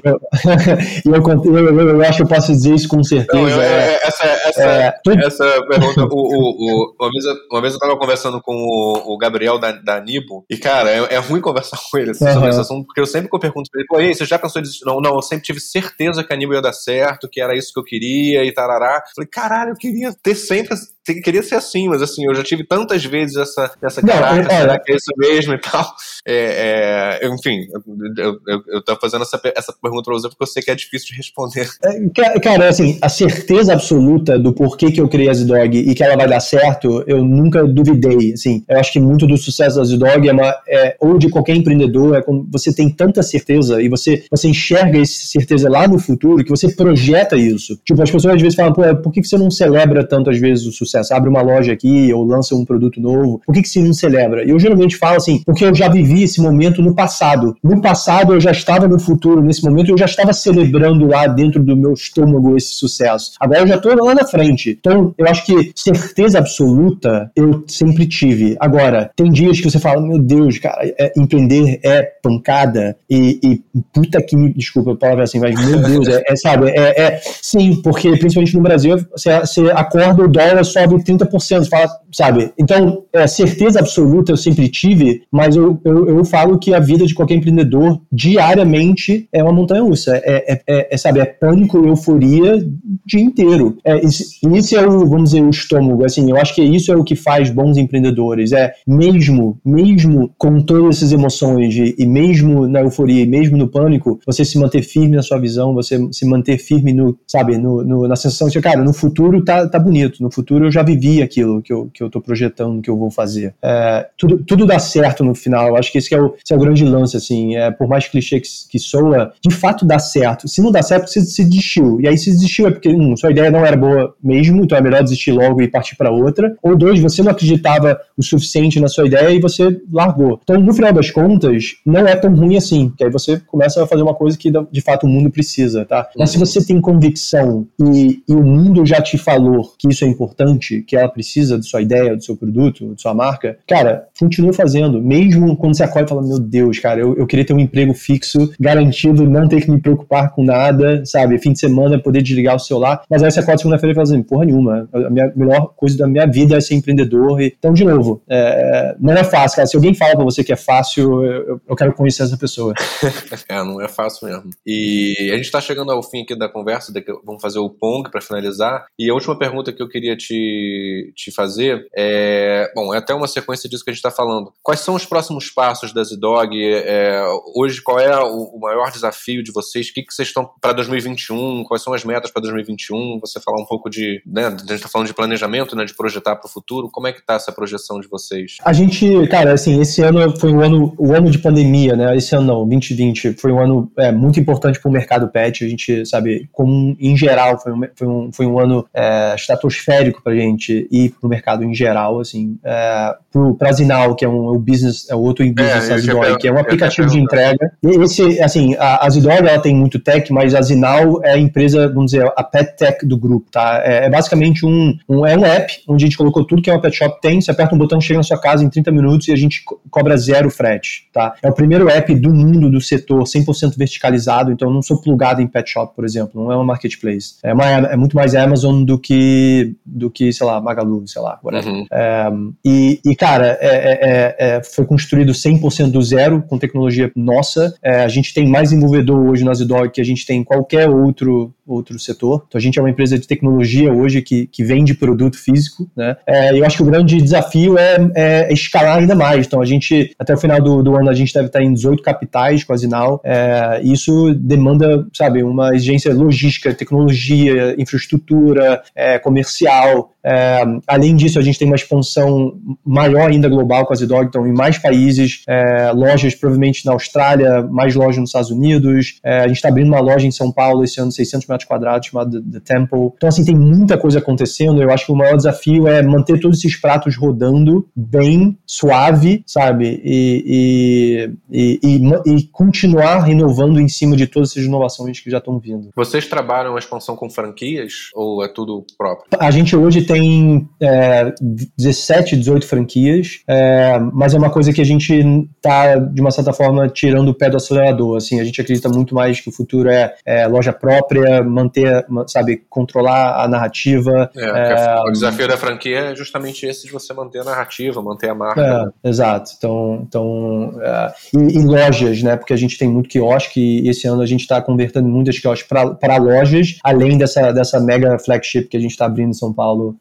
eu, eu, eu, eu acho que eu posso dizer isso com certeza. Não, eu, é, essa, essa, é, essa pergunta, o, o, o, uma, vez, uma vez eu estava conversando com o, o Gabriel da, da Nibo, e cara, é, é ruim conversar com ele assim, uhum. sobre esse assunto, porque eu sempre que eu pergunto pra ele, pô, ei, você já pensou nisso? Não, não, eu sempre tive certeza que a Nibo ia dar certo, que era isso que eu queria e tarará. Falei, caralho, eu queria ter sempre queria ser assim, mas assim, eu já tive tantas vezes essa, essa não, caraca, é, será é, que é isso mesmo e tal? É, é, enfim, eu, eu, eu tô fazendo essa, essa pergunta pra você porque eu sei que é difícil de responder. É, cara, assim, a certeza absoluta do porquê que eu criei a Z-Dog e que ela vai dar certo, eu nunca duvidei, assim, eu acho que muito do sucesso da Z-Dog é, uma, é ou de qualquer empreendedor, é quando você tem tanta certeza e você, você enxerga essa certeza lá no futuro que você projeta isso. Tipo, as pessoas às vezes falam, pô, por que você não celebra tanto às vezes o sucesso? Abre uma loja aqui ou lança um produto novo, por que que você não celebra? E eu geralmente falo assim, porque eu já vivi esse momento no passado. No passado eu já estava no futuro, nesse momento eu já estava celebrando lá dentro do meu estômago esse sucesso. Agora eu já estou lá na frente. Então, eu acho que certeza absoluta eu sempre tive. Agora, tem dias que você fala, meu Deus, cara, é, empreender é pancada e, e puta que me, desculpa a palavra assim, mas meu Deus, é, é sabe, é, é sim, porque principalmente no Brasil, você, você acorda, o dólar sobe trinta por cento, fala, sabe? Então, é, certeza absoluta eu sempre tive, mas eu, eu, eu falo que a vida de qualquer empreendedor diariamente é uma montanha-russa. É, é, é, é, sabe, é pânico e euforia o dia inteiro. É, isso, isso é o, vamos dizer, o estômago. Assim, eu acho que isso é o que faz bons empreendedores. É mesmo, mesmo com todas essas emoções e, e mesmo na euforia, e mesmo no pânico, você se manter firme na sua visão, você se manter firme no, sabe, no, no, na sensação de, cara, no futuro tá, tá bonito, no futuro eu já vivi aquilo que eu, que eu tô projetando, que eu vou fazer. É, tudo, tudo dá certo no final. Eu acho que esse é o, esse é o grande lance, assim, é, por mais clichê que, que soa, de fato dá certo. Se não dá certo, você se desistiu. E aí se desistiu é porque, um, sua ideia não era boa mesmo, então é melhor desistir logo e partir para outra. Ou dois, você não acreditava o suficiente na sua ideia e você largou. Então, no final das contas, não é tão ruim assim, porque aí você começa a fazer uma coisa que de fato o mundo precisa, tá? Mas se você tem convicção e, e o mundo já te falou que isso é importante, que ela precisa da sua ideia, do seu produto, da sua marca, cara, continua fazendo. Mesmo quando você acorda e fala, meu Deus, cara, eu, eu queria ter um emprego fixo, garantido, não ter que me preocupar com nada, sabe? Fim de semana, poder desligar o celular. Mas aí você acorda segunda-feira e fala assim, porra nenhuma, a minha, melhor coisa da minha vida é ser empreendedor. E, então, de novo, é, não é fácil, cara. Se alguém fala pra você que é fácil, eu, eu quero conhecer essa pessoa. É, não é fácil mesmo. E a gente tá chegando ao fim aqui da conversa, daqui, vamos fazer o Pong para finalizar. E a última pergunta que eu queria te, te fazer é, bom, é até uma sequência disso que a gente tá falando. Quais são os próximos passos da Z-Dog? É, hoje, qual é o, o maior desafio de vocês? O que, que vocês estão para dois mil e vinte e um? Quais são as metas para dois mil e vinte e um? Você falar um pouco de, né, a gente tá falando de planejamento, né, de projetar para o futuro. Como é que tá essa projeção de vocês? A gente, cara, assim, esse ano foi um ano, o ano de pandemia, né? Esse ano não, vinte e vinte, foi um ano é, muito importante para o mercado pet. A gente, sabe, como em geral, foi um, foi um, foi um ano é, estratosférico para a gente e para o mercado em geral, assim. É, para a Zinal, que é um, um business, é outro business, é, a Z-Dog, que é um aplicativo de entrega. E esse, assim, a, a Z-Dog, ela tem muito tech, mas a Zinal é a empresa, vamos dizer, a pet tech do grupo, tá? É, é basicamente um, um, é um app onde a gente colocou tudo que é uma pet shop tem, você aperta um botão, chega na sua casa em trinta minutos e a gente co- cobra zero frete, tá? É o primeiro app do mundo do setor cem por cento verticalizado, então eu não sou plugado em pet shop, por exemplo, não é uma marketplace. É, uma, é muito mais Amazon do que, do que, sei lá, Magalu, sei lá, whatever. Uhum. É, e, e, cara, é, é, é, foi construído cem por cento do zero, com tecnologia nossa. É, a gente tem mais desenvolvedor hoje na Z-Dog que a gente tem em qualquer outro, outro setor. Então a gente é uma empresa de tecnologia hoje que, que vende produto físico, né? É, eu acho que o grande desafio é, é escalar ainda mais. Então a gente, até o final do, do ano, a gente deve estar em dezoito capitais com a Zinal. É, isso demanda, sabe, uma exigência logística, tecnologia, infraestrutura, é, comercial. É, além disso, a gente tem uma expansão maior ainda global com a Z-Dog, então em mais países, é, lojas provavelmente na Austrália, mais lojas nos Estados Unidos, é, a gente está abrindo uma loja em São Paulo esse ano, seiscentos metros quadrados, chamada The Temple. Então assim, tem muita coisa acontecendo. Eu acho que o maior desafio é manter todos esses pratos rodando bem, suave, sabe, e, e, e, e, e continuar renovando em cima de todas essas inovações que já estão vindo. Vocês trabalham a expansão com franquias ou é tudo próprio? A gente hoje tem é, dezessete, dezoito franquias, é, mas é uma coisa que a gente está, de uma certa forma, tirando o pé do acelerador. Assim, a gente acredita muito mais que o futuro é, é loja própria, manter, sabe, controlar a narrativa. É, é, o desafio da franquia é justamente esse de você manter a narrativa, manter a marca. É, né? Exato. Então, então é, e, e lojas, né? Porque a gente tem muito quiosque e esse ano a gente está convertendo muitas quiosques para lojas, além dessa, dessa mega flagship que a gente está abrindo em São Paulo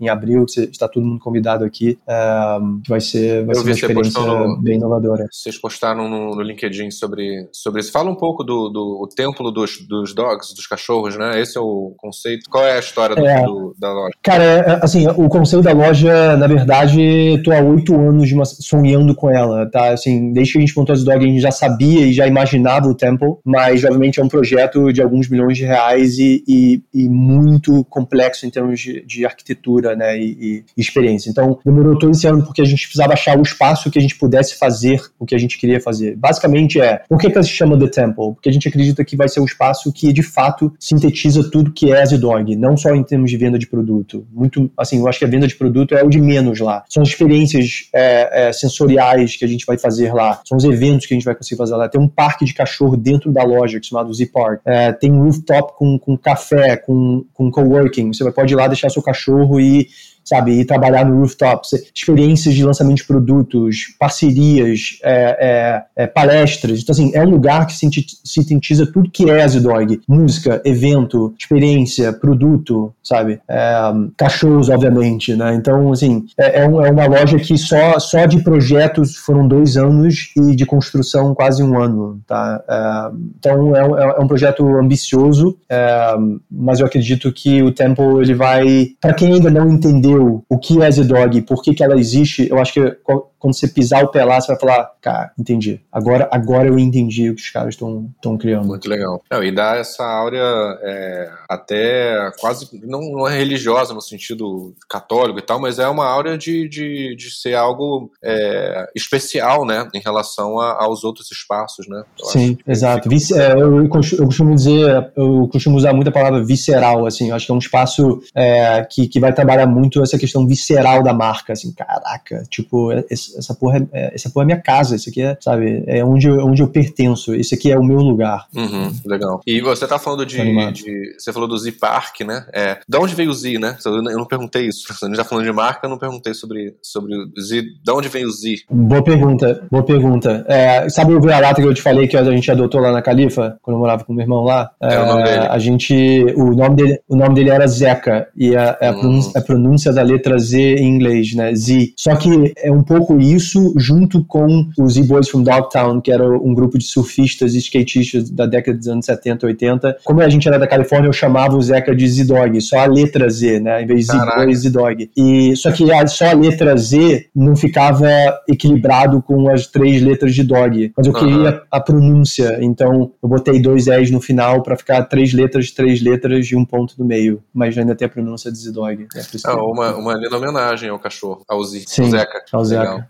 em abril, que está todo mundo convidado aqui. Uh, vai ser, vai ser uma experiência no, bem inovadora. Vocês postaram no, no LinkedIn sobre, sobre isso. Fala um pouco do, do o templo dos, dos dogs, dos cachorros, né? Esse é o conceito. Qual é a história do, é, do, da loja? Cara, assim, o conceito da loja, na verdade, estou há oito anos de uma, sonhando com ela, tá? Assim, desde que a gente montou as Dog, a gente já sabia e já imaginava o temple, mas, obviamente, é um projeto de alguns milhões de reais e, e, e muito complexo em termos de, de arquitetura, né, e, e experiência. Então, demorou todo esse ano porque a gente precisava achar o espaço que a gente pudesse fazer o que a gente queria fazer. Basicamente é, por que que ela se chama The Temple? Porque a gente acredita que vai ser um espaço que, de fato, sintetiza tudo que é a Z-Dog, não só em termos de venda de produto. Muito, assim, eu acho que a venda de produto é o de menos lá. São as experiências é, é, sensoriais que a gente vai fazer lá, são os eventos que a gente vai conseguir fazer lá. Tem um parque de cachorro dentro da loja, que é chamado Z-Park. É, tem um rooftop com, com café, com, com coworking. Você pode ir lá deixar seu cachorro e, sabe, ir trabalhar no rooftop, experiências de lançamento de produtos, parcerias, é, é, é, palestras. Então, assim, é um lugar que sintetiza tudo que é a Z-Dog. Música, evento, experiência, produto, sabe? É, cachorros, obviamente, né? Então, assim, é, é uma loja que só, só de projetos foram dois anos e de construção quase um ano, tá? É, então, é um, é um projeto ambicioso, é, mas eu acredito que o Temple, ele vai, para quem ainda não entendeu o que é a Z-Dog e por que que ela existe, eu acho que quando você pisar o pé lá, você vai falar, cara, entendi. Agora, agora eu entendi o que os caras estão criando. Muito legal. Não, e dá essa áurea é, até quase, não, não é religiosa no sentido católico e tal, mas é uma áurea de, de, de ser algo é, especial, né, em relação a, aos outros espaços, né? Eu Sim, exato. Vice, é, eu, eu costumo dizer, eu costumo usar muito a palavra visceral, assim, eu acho que é um espaço é, que, que vai trabalhar muito essa questão visceral da marca, assim, caraca, tipo, esse, essa porra é, essa porra é minha casa, isso aqui é, sabe, é onde eu, onde eu pertenço, esse aqui é o meu lugar. Uhum, legal. E você tá falando de, de você falou do Z-Park, né? É, de onde veio o Z, né? Eu não perguntei isso. A gente tá falando de marca, eu não perguntei sobre, sobre o Z. De onde veio o Z? Boa pergunta, boa pergunta. É, sabe o vira-lata que eu te falei que a gente adotou lá na Califa, quando eu morava com meu irmão lá? É, é o nome dele. A gente, o nome dele, o nome dele era Zeca, e a, a, hum. pronúncia, a pronúncia da letra Z em inglês, né? Z. Só que é um pouco isso junto com os Z-Boys from Dogtown, que era um grupo de surfistas e skatistas da década dos anos setenta, oitenta. Como a gente era da Califórnia, eu chamava o Zeca de Z-Dog, só a letra Z, né? Em vez de Z-Boys, Z-Dog. E, só que a, só a letra Z não ficava equilibrado com as três letras de dog. Mas eu queria uhum. a pronúncia, então eu botei dois S no final pra ficar três letras, três letras e um ponto no meio. Mas ainda tem a pronúncia de Z-Dog. É ah, uma, uma linda homenagem ao cachorro, ao Z, Sim, ao Zeca. Ao Zeca.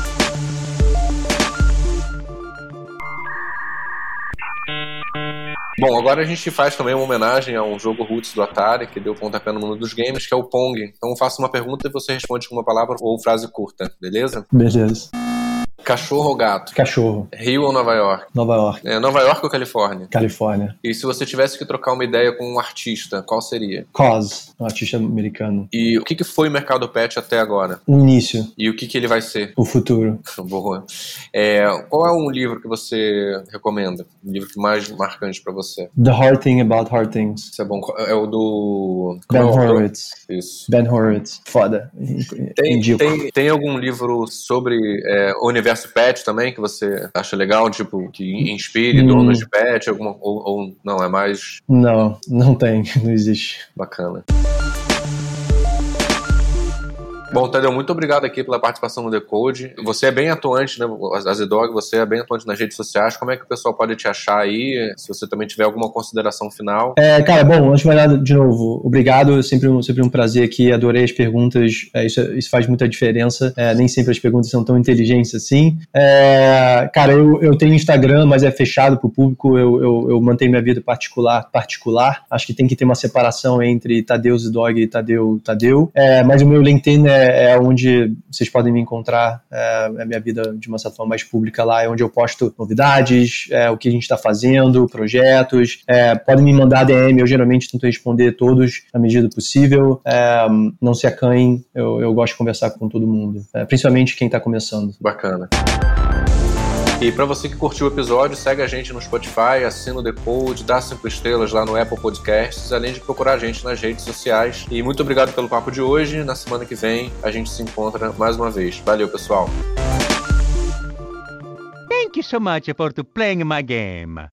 Bom, agora a gente faz também uma homenagem a um jogo roots do Atari, que deu pontapé no mundo dos games, que é o Pong. Então eu faço uma pergunta e você responde com uma palavra ou frase curta, beleza? Beleza. Cachorro ou gato? Cachorro. Rio ou Nova York? Nova York. É, Nova York ou Califórnia? Califórnia. E se você tivesse que trocar uma ideia com um artista, qual seria? Cos, um artista americano. E o que, que foi o mercado pet até agora? O início. E o que, que ele vai ser? O futuro. Boa. É, qual é um livro que você recomenda? Um livro que mais marcante pra você? The Hard Thing About Hard Things. Isso é bom. É o do... Ben Horowitz. Isso. Ben Horowitz. Foda. Tem, tem, tem algum livro sobre é, o universo pet também que você acha legal, tipo, que inspire hum. donos de pet, alguma, ou, ou não, é mais... Não, não tem, não existe. Bacana. Bom, Tadeu, muito obrigado aqui pela participação no Decode. Você é bem atuante, né? A Z-Dog, você é bem atuante nas redes sociais. Como é que o pessoal pode te achar aí? Se você também tiver alguma consideração final. É, cara, bom, antes de mais nada, de novo, obrigado. É sempre um, sempre um prazer aqui. Adorei as perguntas. É, isso, isso faz muita diferença. É, nem sempre as perguntas são tão inteligentes assim. É, cara, eu, eu tenho Instagram, mas é fechado para o público. Eu, eu, eu mantenho minha vida particular, particular. Acho que tem que ter uma separação entre Tadeu Z-Dog e Tadeu Tadeu. É, mas o meu LinkedIn é é onde vocês podem me encontrar, é a minha vida de uma certa forma mais pública lá, é onde eu posto novidades, é, o que a gente está fazendo, projetos, é, podem me mandar D M, eu geralmente tento responder todos na medida do possível, é, não se acanhem, eu, eu gosto de conversar com todo mundo, é, principalmente quem está começando. Bacana. E para você que curtiu o episódio, segue a gente no Spotify, assina o The Code, dá cinco estrelas lá no Apple Podcasts, além de procurar a gente nas redes sociais. E muito obrigado pelo papo de hoje. Na semana que vem a gente se encontra mais uma vez. Valeu, pessoal! Thank you so much for playing my game.